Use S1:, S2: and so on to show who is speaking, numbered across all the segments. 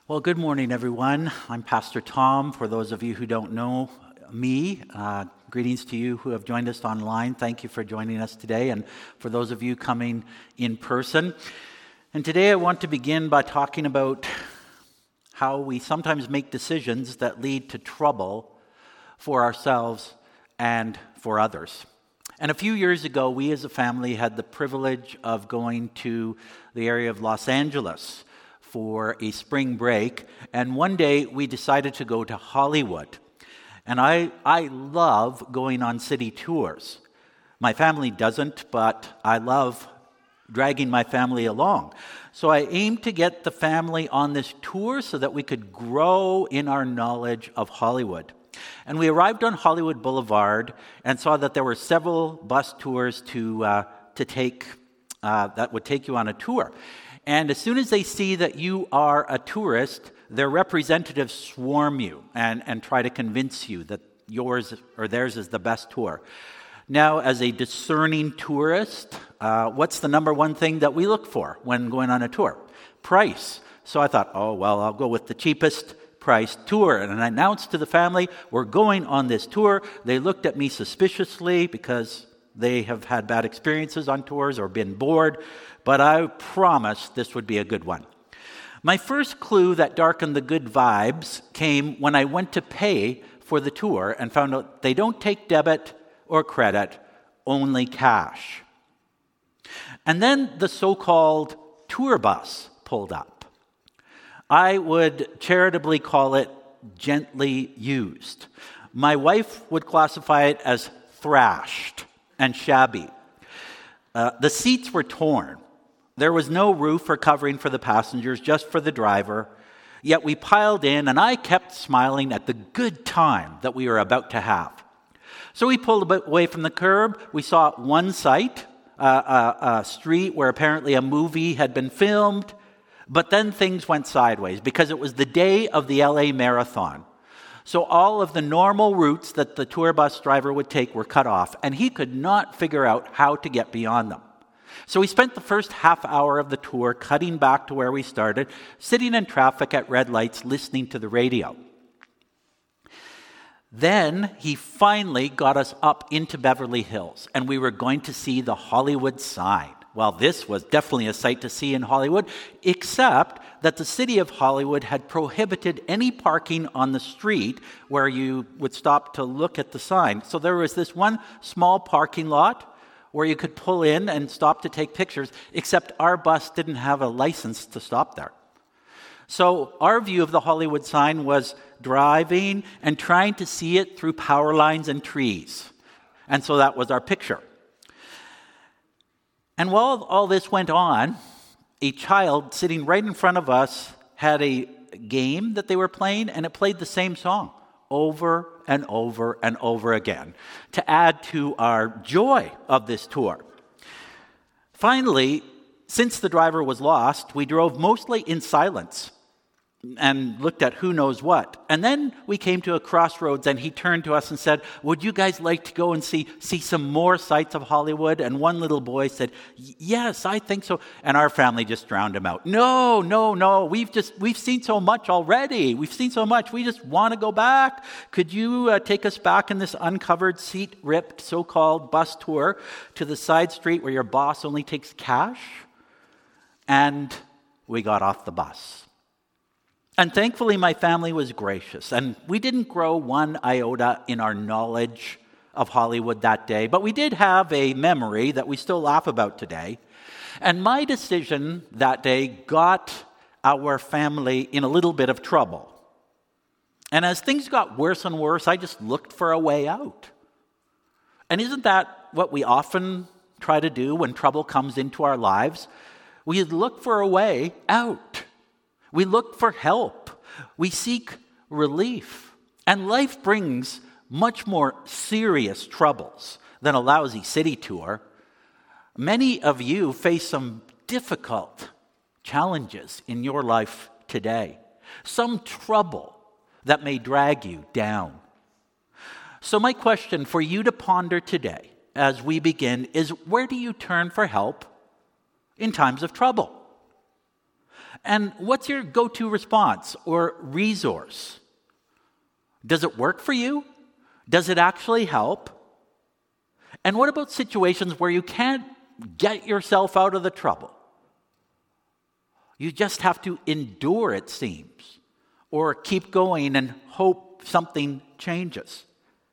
S1: Well, good morning, everyone. I'm Pastor Tom. For those of you who don't know me, greetings to you who have joined us online. Thank you for joining us today, and for those of you coming in person. And today I want to begin by talking about how we sometimes make decisions that lead to trouble for ourselves and for others. And a few years ago, we as a family had the privilege of going to the area of Los Angeles for a spring break, and one day we decided to go to Hollywood. And I love going on city tours. My family doesn't, but I love dragging my family along. So I aimed to get the family on this tour so that we could grow in our knowledge of Hollywood. And we arrived on Hollywood Boulevard and saw that there were several bus tours to take that would take you on a tour. And as soon as they see that you are a tourist, their representatives swarm you and try to convince you that yours or theirs is the best tour. Now, as a discerning tourist, what's the number one thing that we look for when going on a tour? Price. So I thought, I'll go with the cheapest price tour. And I announced to the family, we're going on this tour. They looked at me suspiciously because they have had bad experiences on tours or been bored, but I promised this would be a good one. My first clue that darkened the good vibes came when I went to pay for the tour and found out they don't take debit or credit, only cash. And then the so-called tour bus pulled up. I would charitably call it gently used. My wife would classify it as thrashed and shabby. The seats were torn. There was no roof or covering for the passengers, just for the driver. Yet we piled in, and I kept smiling at the good time that we were about to have. So we pulled a bit away from the curb. We saw one site, a street where apparently a movie had been filmed. But then things went sideways because it was the day of the LA Marathon. So all of the normal routes that the tour bus driver would take were cut off, and he could not figure out how to get beyond them. So we spent the first half hour of the tour cutting back to where we started, sitting in traffic at red lights, listening to the radio. Then he finally got us up into Beverly Hills, and we were going to see the Hollywood sign. Well, this was definitely a sight to see in Hollywood, except that the city of Hollywood had prohibited any parking on the street where you would stop to look at the sign. So there was this one small parking lot where you could pull in and stop to take pictures, except our bus didn't have a license to stop there. So our view of the Hollywood sign was driving and trying to see it through power lines and trees. And so that was our picture. And while all this went on, a child sitting right in front of us had a game that they were playing, and it played the same song over and over and over again to add to our joy of this tour. Finally, since the driver was lost, we drove mostly in silence and looked at who knows what. And then we came to a crossroads, and he turned to us and said, would you guys like to go and see some more sights of Hollywood? And one little boy said, yes, I think so. And our family just drowned him out. No, we've seen so much already. We've seen so much. We just want to go back. Could you take us back in this uncovered, seat-ripped, so-called bus tour to the side street where your boss only takes cash? And we got off the bus. And thankfully, my family was gracious, and we didn't grow one iota in our knowledge of Hollywood that day, but we did have a memory that we still laugh about today. And my decision that day got our family in a little bit of trouble. And as things got worse and worse, I just looked for a way out. And isn't that what we often try to do when trouble comes into our lives? We look for a way out. We look for help. We seek relief. And life brings much more serious troubles than a lousy city tour. Many of you face some difficult challenges in your life today. Some trouble that may drag you down. So my question for you to ponder today as we begin is, where do you turn for help in times of trouble? And what's your go-to response or resource? Does it work for you? Does it actually help? And what about situations where you can't get yourself out of the trouble? You just have to endure, it seems, or keep going and hope something changes.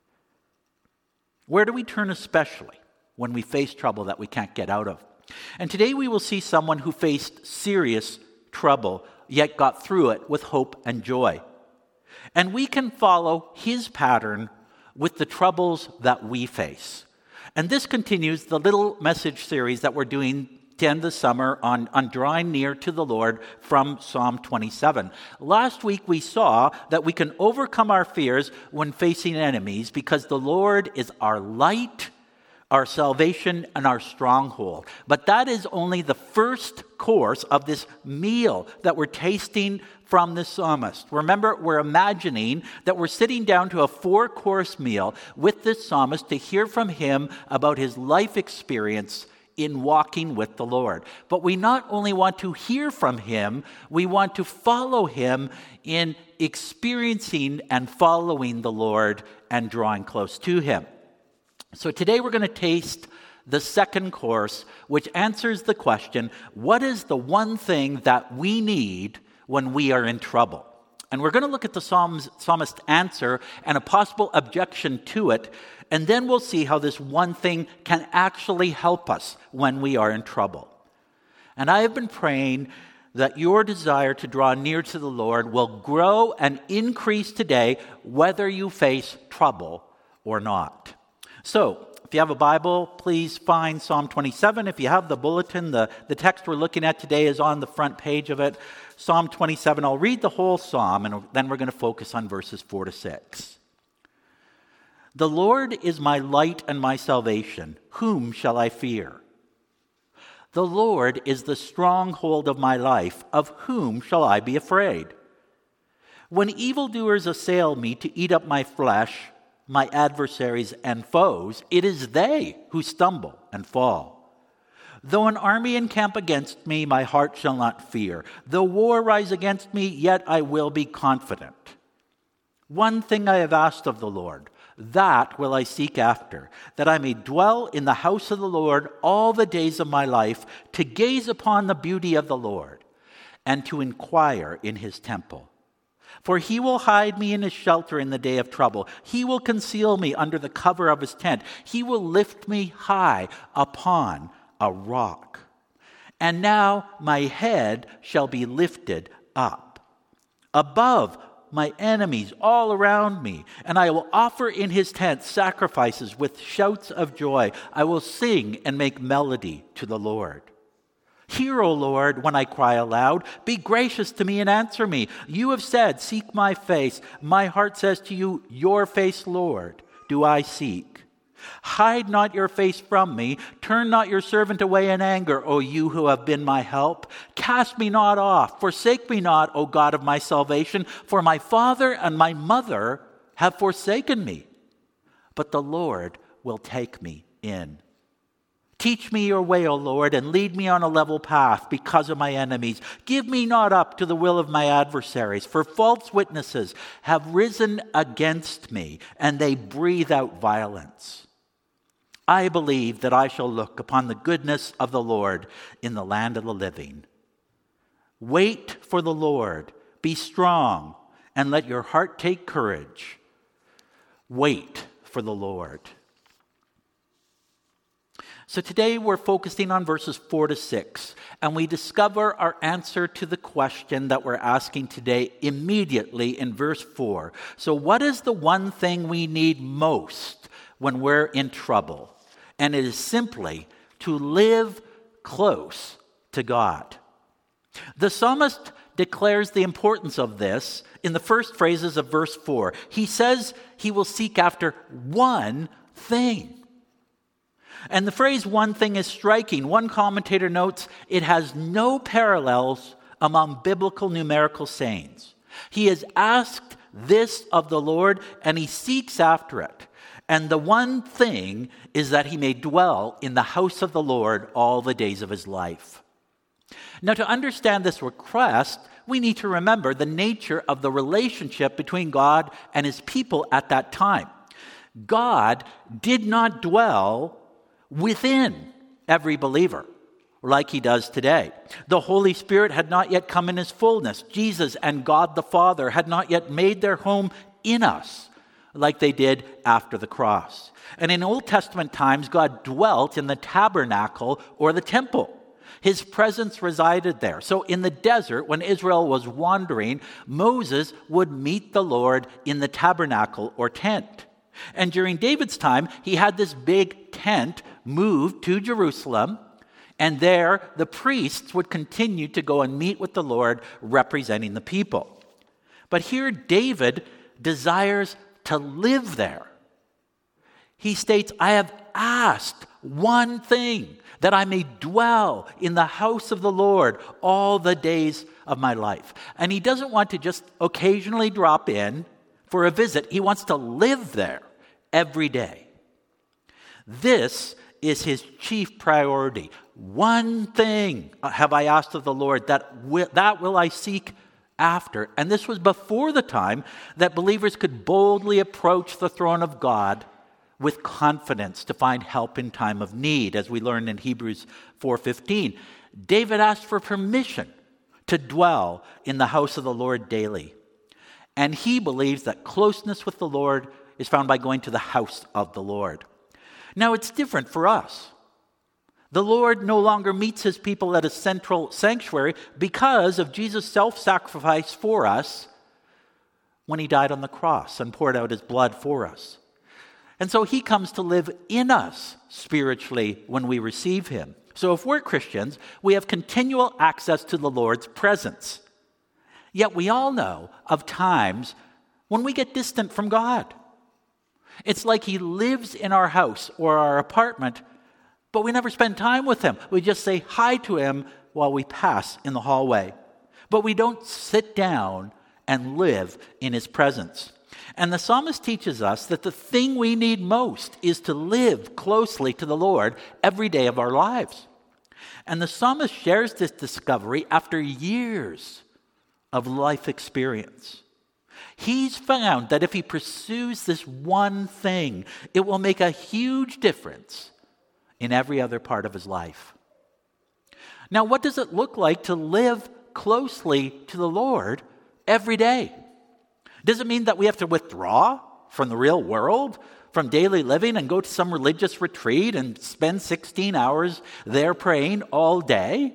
S1: Where do we turn especially when we face trouble that we can't get out of? And today we will see someone who faced serious trouble, yet got through it with hope and joy. And we can follow his pattern with the troubles that we face. And this continues the little message series that we're doing to end the summer on drawing near to the Lord from Psalm 27. Last week we saw that we can overcome our fears when facing enemies because the Lord is our light, our salvation, and our stronghold. But that is only the first course of this meal that we're tasting from the psalmist. Remember, we're imagining that we're sitting down to a 4-course meal with this psalmist to hear from him about his life experience in walking with the Lord. But we not only want to hear from him, we want to follow him in experiencing and following the Lord and drawing close to him. So today we're going to taste the second course, which answers the question, what is the one thing that we need when we are in trouble? And we're going to look at the psalmist's answer and a possible objection to it, and then we'll see how this one thing can actually help us when we are in trouble. And I have been praying that your desire to draw near to the Lord will grow and increase today, whether you face trouble or not. So, if you have a Bible, please find Psalm 27. If you have the bulletin, the text we're looking at today is on the front page of it. Psalm 27. I'll read the whole psalm, and then we're going to focus on verses 4 to 6. The Lord is my light and my salvation. Whom shall I fear? The Lord is the stronghold of my life. Of whom shall I be afraid? When evildoers assail me to eat up my flesh, my adversaries and foes, it is they who stumble and fall. Though an army encamp against me, my heart shall not fear. Though war rise against me, yet I will be confident. One thing I have asked of the Lord, that will I seek after, that I may dwell in the house of the Lord all the days of my life, to gaze upon the beauty of the Lord, and to inquire in his temple. For he will hide me in his shelter in the day of trouble. He will conceal me under the cover of his tent. He will lift me high upon a rock. And now my head shall be lifted up above my enemies all around me. And I will offer in his tent sacrifices with shouts of joy. I will sing and make melody to the Lord. Hear, O Lord, when I cry aloud. Be gracious to me and answer me. You have said, seek my face. My heart says to you, your face, Lord, do I seek. Hide not your face from me. Turn not your servant away in anger, O you who have been my help. Cast me not off. Forsake me not, O God of my salvation. For my father and my mother have forsaken me, but the Lord will take me in. Teach me your way, O Lord, and lead me on a level path because of my enemies. Give me not up to the will of my adversaries, for false witnesses have risen against me, and they breathe out violence. I believe that I shall look upon the goodness of the Lord in the land of the living. Wait for the Lord, be strong, and let your heart take courage. Wait for the Lord. So today we're focusing on verses 4 to 6, and we discover our answer to the question that we're asking today immediately in verse 4. So what is the one thing we need most when we're in trouble? And it is simply to live close to God. The psalmist declares the importance of this in the first phrases of verse 4. He says he will seek after one thing. And the phrase one thing is striking. One commentator notes it has no parallels among biblical numerical sayings. He has asked this of the Lord and he seeks after it. And the one thing is that he may dwell in the house of the Lord all the days of his life. Now, to understand this request, we need to remember the nature of the relationship between God and his people at that time. God did not dwell within every believer like he does today. The Holy Spirit had not yet come in his fullness. Jesus and God the Father had not yet made their home in us like they did after the cross. And in Old Testament times, God dwelt in the tabernacle or the temple. His presence resided there. So in the desert, when Israel was wandering, Moses would meet the Lord in the tabernacle or tent. And during David's time, he had this big tent moved to Jerusalem, and there the priests would continue to go and meet with the Lord, representing the people. But here David desires to live there. He states, I have asked one thing, that I may dwell in the house of the Lord all the days of my life. And he doesn't want to just occasionally drop in for a visit. He wants to live there every day. This is his chief priority. One thing have I asked of the Lord, that will I seek after. And this was before the time that believers could boldly approach the throne of God with confidence to find help in time of need, as we learn in Hebrews 4:15. David asked for permission to dwell in the house of the Lord daily. And he believes that closeness with the Lord is found by going to the house of the Lord. Now, it's different for us. The Lord no longer meets his people at a central sanctuary because of Jesus' self-sacrifice for us when he died on the cross and poured out his blood for us. And so he comes to live in us spiritually when we receive him. So if we're Christians, we have continual access to the Lord's presence. Yet we all know of times when we get distant from God. It's like he lives in our house or our apartment, but we never spend time with him. We just say hi to him while we pass in the hallway. But we don't sit down and live in his presence. And the psalmist teaches us that the thing we need most is to live closely to the Lord every day of our lives. And the psalmist shares this discovery after years of life experience. He's found that if he pursues this one thing, it will make a huge difference in every other part of his life. Now, what does it look like to live closely to the Lord every day? Does it mean that we have to withdraw from the real world, from daily living, and go to some religious retreat and spend 16 hours there praying all day?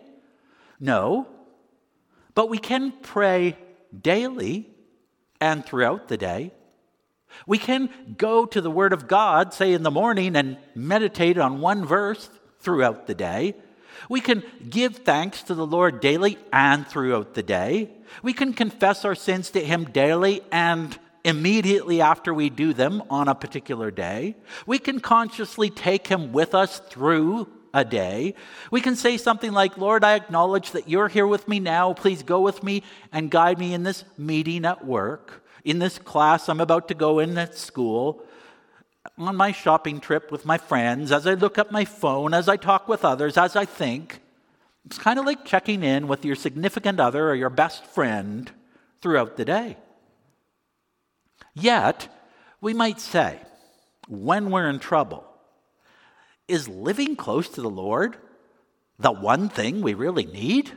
S1: No. But we can pray daily and throughout the day. We can go to the Word of God, say in the morning, and meditate on one verse throughout the day. We can give thanks to the Lord daily and throughout the day. We can confess our sins to him daily and immediately after we do them on a particular day. We can consciously take him with us through a day. We can say something like, Lord, I acknowledge that you're here with me now. Please go with me and guide me in this meeting at work, in this class I'm about to go in at school, on my shopping trip with my friends, as I look at my phone, as I talk with others, as I think. It's kind of like checking in with your significant other or your best friend throughout the day. Yet, we might say, when we're in trouble, is living close to the Lord the one thing we really need?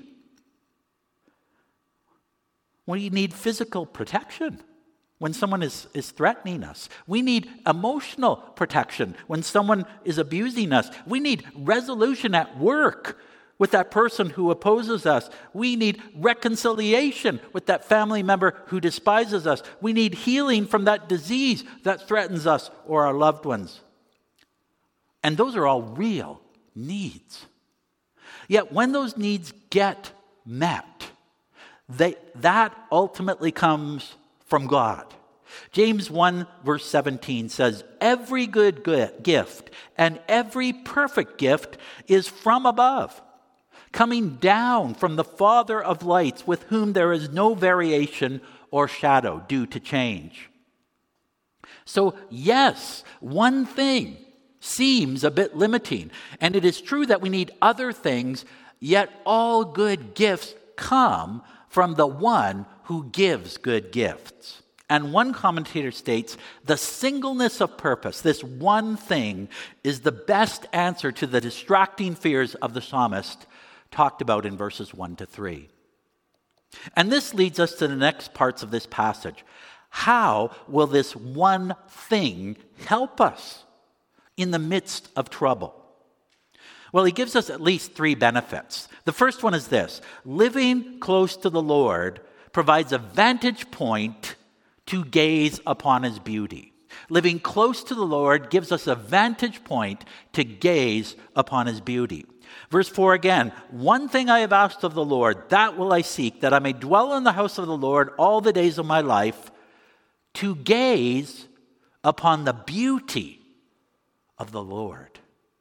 S1: We need physical protection when someone is threatening us. We need emotional protection when someone is abusing us. We need resolution at work with that person who opposes us. We need reconciliation with that family member who despises us. We need healing from that disease that threatens us or our loved ones. And those are all real needs. Yet when those needs get met, that ultimately comes from God. James 1 verse 17 says, every good gift and every perfect gift is from above, coming down from the Father of lights, with whom there is no variation or shadow due to change. So yes, one thing seems a bit limiting, and it is true that we need other things Yet all good gifts come from the one who gives good gifts. And one commentator states, the singleness of purpose, this one thing, is the best answer to the distracting fears of the psalmist talked about in verses 1 to 3. And this leads us to the next parts of this passage. How will this one thing help us in the midst of trouble? Well, he gives us at least 3 benefits. The first one is this: living close to the Lord provides a vantage point to gaze upon his beauty. Living close to the Lord gives us a vantage point to gaze upon his beauty. Verse 4 again, one thing I have asked of the Lord, that will I seek, that I may dwell in the house of the Lord all the days of my life, to gaze upon the beauty of the Lord.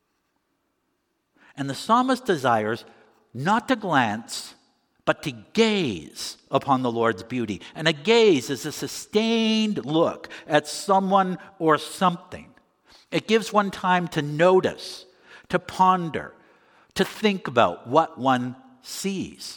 S1: And the psalmist desires not to glance, but to gaze upon the Lord's beauty. And a gaze is a sustained look at someone or something. It gives one time to notice, to ponder, to think about what one sees.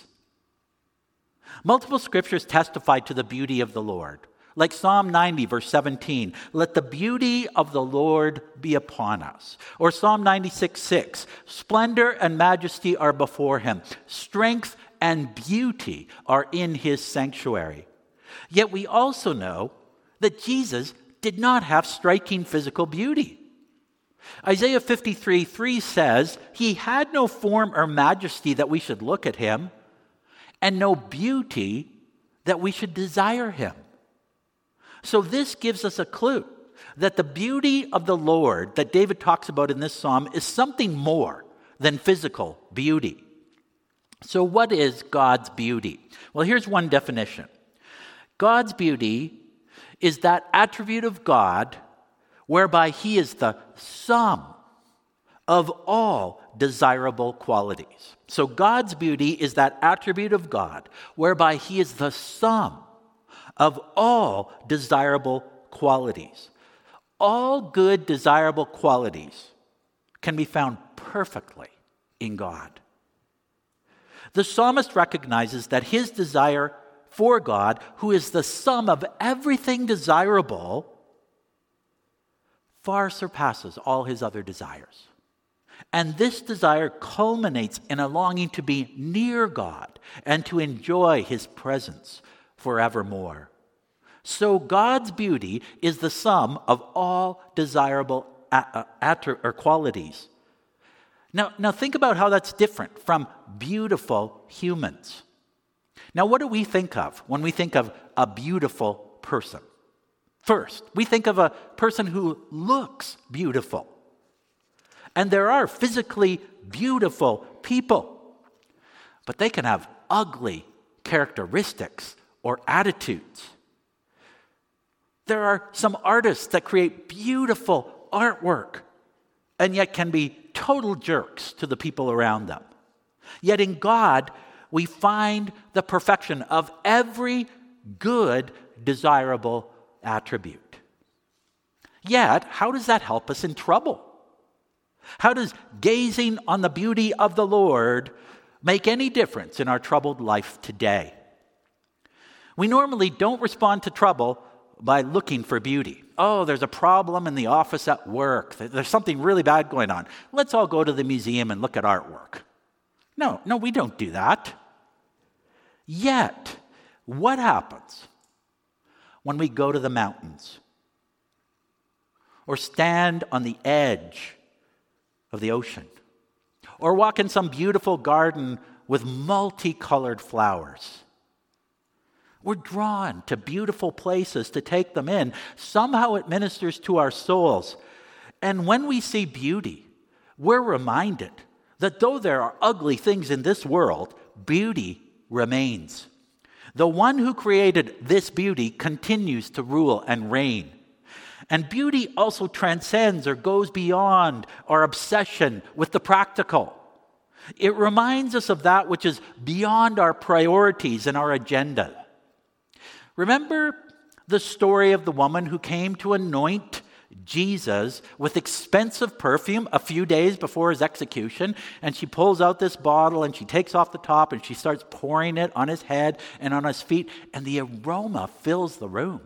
S1: Multiple scriptures testify to the beauty of the Lord. Like Psalm 90, verse 17, let the beauty of the Lord be upon us. Or Psalm 96, 6, splendor and majesty are before him. Strength and beauty are in his sanctuary. Yet we also know that Jesus did not have striking physical beauty. Isaiah 53, 3 says, he had no form or majesty that we should look at him, and no beauty that we should desire him. So this gives us a clue that the beauty of the Lord that David talks about in this psalm is something more than physical beauty. So what is God's beauty? Well, here's one definition. God's beauty is that attribute of God whereby he is the sum of all desirable qualities. So God's beauty is that attribute of God whereby he is the sum of all desirable qualities. All good desirable qualities can be found perfectly in God. The psalmist recognizes that his desire for God, who is the sum of everything desirable, far surpasses all his other desires. And this desire culminates in a longing to be near God and to enjoy his presence forevermore. So God's beauty is the sum of all desirable qualities. Now think about how that's different from beautiful humans. Now what do we think of when we think of a beautiful person? First, we think of a person who looks beautiful. And there are physically beautiful people, but they can have ugly characteristics or attitudes. There are some artists that create beautiful artwork and yet can be total jerks to the people around them. Yet in God, we find the perfection of every good, desirable attribute. Yet, how does that help us in trouble? How does gazing on the beauty of the Lord make any difference in our troubled life today? We normally don't respond to trouble by looking for beauty. Oh, there's a problem in the office at work. There's something really bad going on. Let's all go to the museum and look at artwork. No, we don't do that. Yet, what happens when we go to the mountains or stand on the edge of the ocean or walk in some beautiful garden with multicolored flowers? We're drawn to beautiful places to take them in. Somehow it ministers to our souls. And when we see beauty, we're reminded that though there are ugly things in this world, beauty remains. The one who created this beauty continues to rule and reign. And beauty also transcends or goes beyond our obsession with the practical. It reminds us of that which is beyond our priorities and our agenda. Remember the story of the woman who came to anoint Jesus with expensive perfume a few days before his execution, and she pulls out this bottle and she takes off the top and she starts pouring it on his head and on his feet, and the aroma fills the room.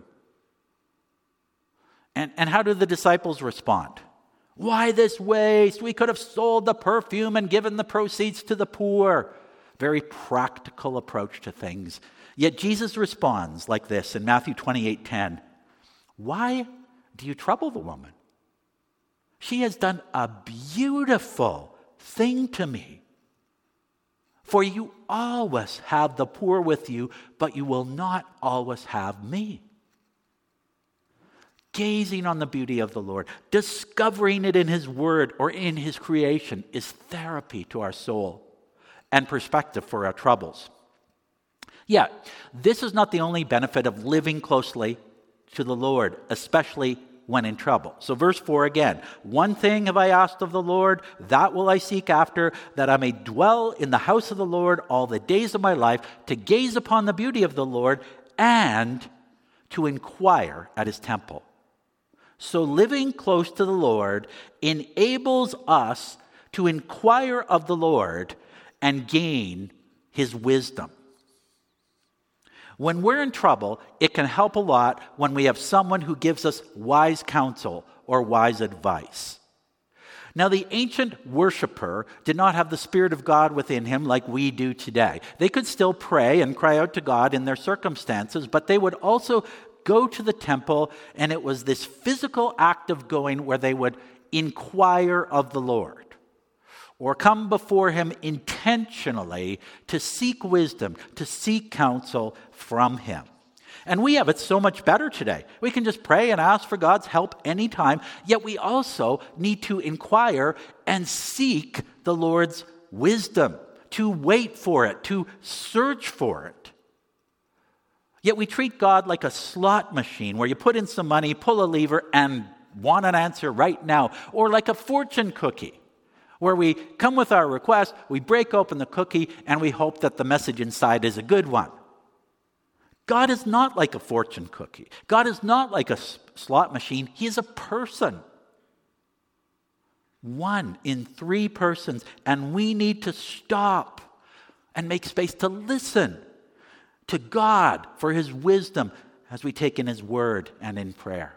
S1: And how do the disciples respond? Why this waste? We could have sold the perfume and given the proceeds to the poor. Very practical approach to things. Yet Jesus responds like this in Matthew 28:10. Why do you trouble the woman? She has done a beautiful thing to me. For you always have the poor with you, but you will not always have me. Gazing on the beauty of the Lord, discovering it in his word or in his creation, is therapy to our soul and perspective for our troubles. Yet, this is not the only benefit of living closely to the Lord, especially when in trouble. So verse 4 again, one thing have I asked of the Lord, that will I seek after, that I may dwell in the house of the Lord all the days of my life, to gaze upon the beauty of the Lord and to inquire at his temple. So living close to the Lord enables us to inquire of the Lord and gain his wisdom. When we're in trouble, it can help a lot when we have someone who gives us wise counsel or wise advice. Now, the ancient worshiper did not have the Spirit of God within him like we do today. They could still pray and cry out to God in their circumstances, but they would also go to the temple, and it was this physical act of going where they would inquire of the Lord or come before him intentionally to seek wisdom, to seek counsel from him. And we have it so much better today. We can just pray and ask for God's help anytime, yet we also need to inquire and seek the Lord's wisdom, to wait for it, to search for it. Yet we treat God like a slot machine where you put in some money, pull a lever, and want an answer right now. Or like a fortune cookie where we come with our request, we break open the cookie, and we hope that the message inside is a good one. God is not like a fortune cookie. God is not like a slot machine. He is a person. 1 in 3 persons. And we need to stop and make space to listen to God for his wisdom as we take in his word and in prayer.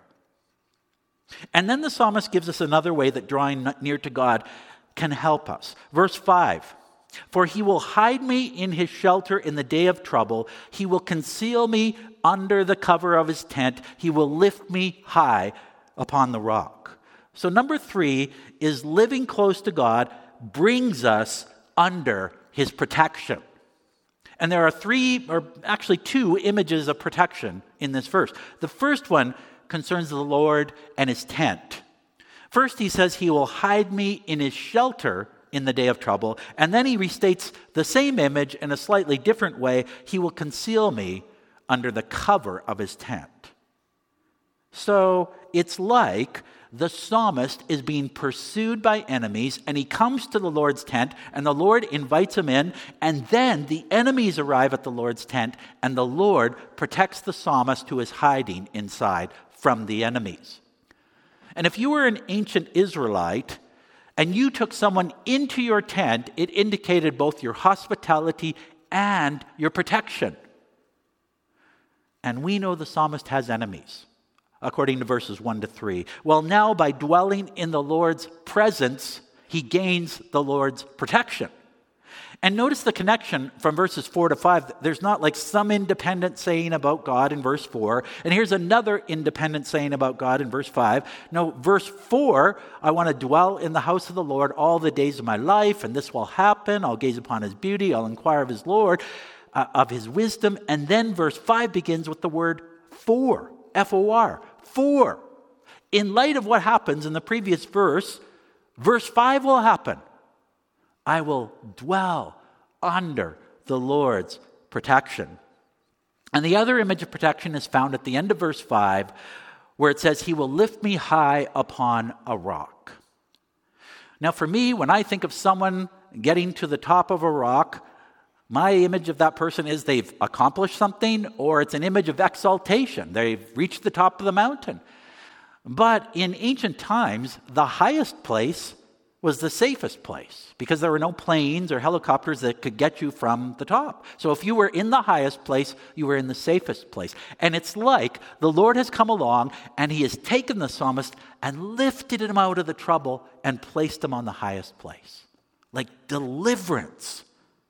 S1: And then the psalmist gives us another way that drawing near to God can help us. Verse 5, for he will hide me in his shelter in the day of trouble. He will conceal me under the cover of his tent. He will lift me high upon the rock. So number 3 is living close to God brings us under his protection. And there are 2 images of protection in this verse. The first one concerns the Lord and his tent. First, he says he will hide me in his shelter in the day of trouble. And then he restates the same image in a slightly different way. He will conceal me under the cover of his tent. So it's like the psalmist is being pursued by enemies, and he comes to the Lord's tent, and the Lord invites him in, and then the enemies arrive at the Lord's tent, and the Lord protects the psalmist who is hiding inside from the enemies. And if you were an ancient Israelite and you took someone into your tent, it indicated both your hospitality and your protection. And we know the psalmist has enemies, according to verses 1 to 3. Well, now by dwelling in the Lord's presence, he gains the Lord's protection. And notice the connection from verses 4 to 5. There's not like some independent saying about God in verse 4, and here's another independent saying about God in verse 5. No, verse 4, I want to dwell in the house of the Lord all the days of my life, and this will happen. I'll gaze upon his beauty. I'll inquire of his Lord, of his wisdom. And then verse 5 begins with the word for, F-O-R, for. In light of what happens in the previous verse, verse 5 will happen. I will dwell under the Lord's protection. And the other image of protection is found at the end of verse 5, where it says, he will lift me high upon a rock. Now for me, when I think of someone getting to the top of a rock, my image of that person is they've accomplished something, or it's an image of exaltation. They've reached the top of the mountain. But in ancient times, the highest place was the safest place because there were no planes or helicopters that could get you from the top. So if you were in the highest place, you were in the safest place. And it's like the Lord has come along and he has taken the psalmist and lifted him out of the trouble and placed him on the highest place. Like deliverance.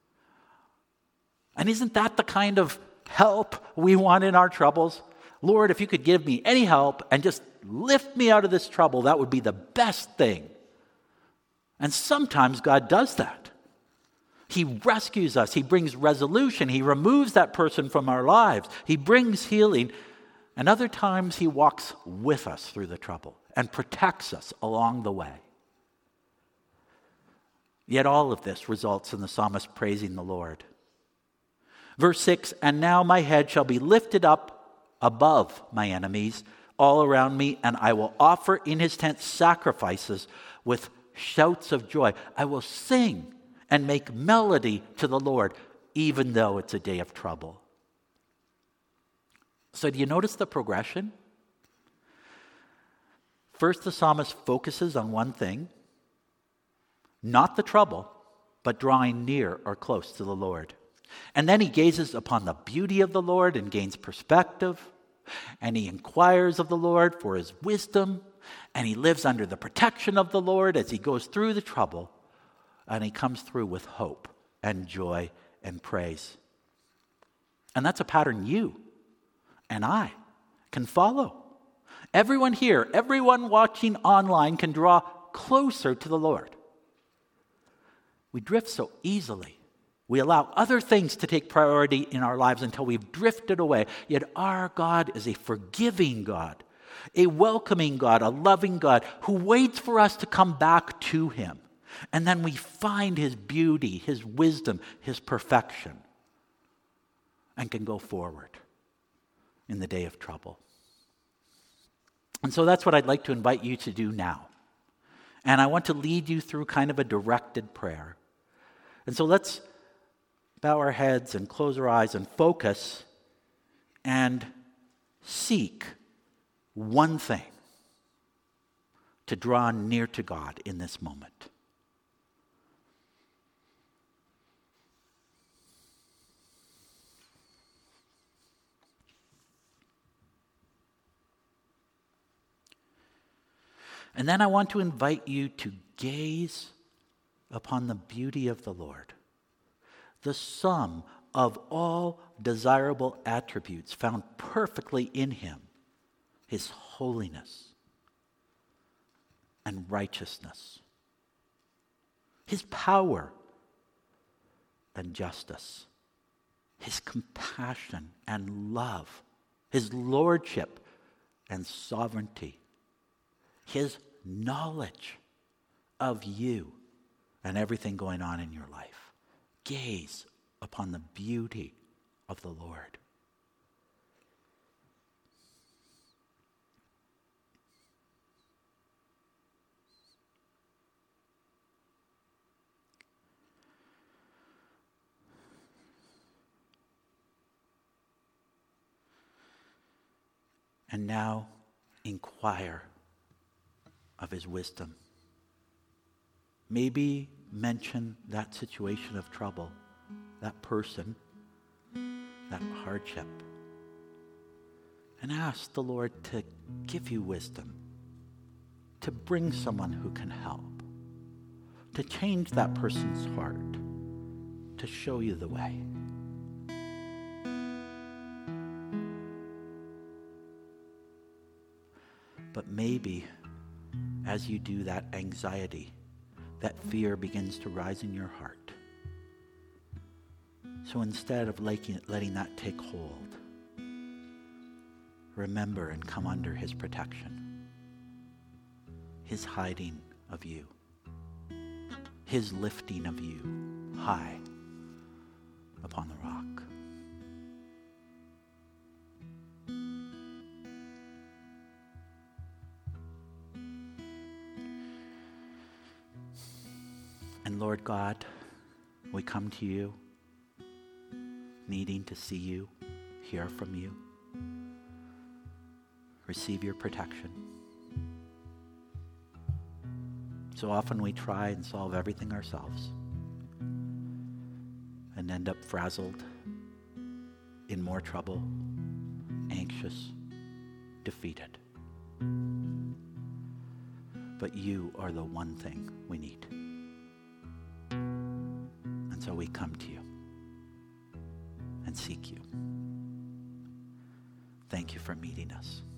S1: And isn't that the kind of help we want in our troubles? Lord, if you could give me any help and just lift me out of this trouble, that would be the best thing. And sometimes God does that. He rescues us. He brings resolution. He removes that person from our lives. He brings healing. And other times he walks with us through the trouble and protects us along the way. Yet all of this results in the psalmist praising the Lord. Verse 6, and now my head shall be lifted up above my enemies all around me, and I will offer in his tent sacrifices with shouts of joy. I will sing and make melody to the Lord, even though it's a day of trouble. So do you notice the progression? First, the psalmist focuses on one thing, not the trouble, but drawing near or close to the Lord. And then he gazes upon the beauty of the Lord and gains perspective. And he inquires of the Lord for his wisdom. And he lives under the protection of the Lord as he goes through the trouble. And he comes through with hope and joy and praise. And that's a pattern you and I can follow. Everyone here, everyone watching online can draw closer to the Lord. We drift so easily. We allow other things to take priority in our lives until we've drifted away. Yet our God is a forgiving God, a welcoming God, a loving God who waits for us to come back to him. And then we find his beauty, his wisdom, his perfection, and can go forward in the day of trouble. And so that's what I'd like to invite you to do now. And I want to lead you through kind of a directed prayer. And so let's bow our heads and close our eyes and focus and seek one thing to draw near to God in this moment. And then I want to invite you to gaze upon the beauty of the Lord, the sum of all desirable attributes found perfectly in him, his holiness and righteousness, his power and justice, his compassion and love, his lordship and sovereignty, his knowledge of you and everything going on in your life. Gaze upon the beauty of the Lord. And now inquire of his wisdom. Maybe mention that situation of trouble, that person, that hardship, and ask the Lord to give you wisdom, to bring someone who can help, to change that person's heart, to show you the way. But maybe as you do that, anxiety, that fear begins to rise in your heart. So instead of letting that take hold, remember and come under his protection, his hiding of you, his lifting of you high upon the rock. And Lord God, we come to you, needing to see you, hear from you, receive your protection. So often we try and solve everything ourselves and end up frazzled, in more trouble, anxious, defeated. But you are the one thing we need. And so we come to you and seek you. Thank you for meeting us.